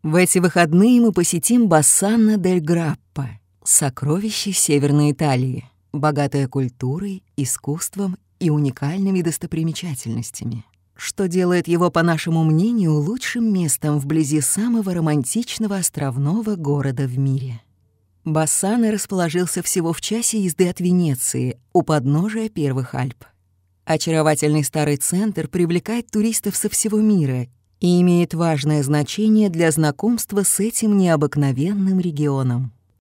В эти выходные мы посетим Бассана дель Граппа, сокровище Северной Италии, богатое культурой, искусством и уникальными достопримечательностями, что делает его, по нашему мнению, лучшим местом вблизи самого романтичного островного города в мире. Бассана расположился всего в часе езды от Венеции, у подножия Первых Альп. Очаровательный старый центр привлекает туристов со всего мира и имеет важное значение для знакомства с этим необыкновенным регионом.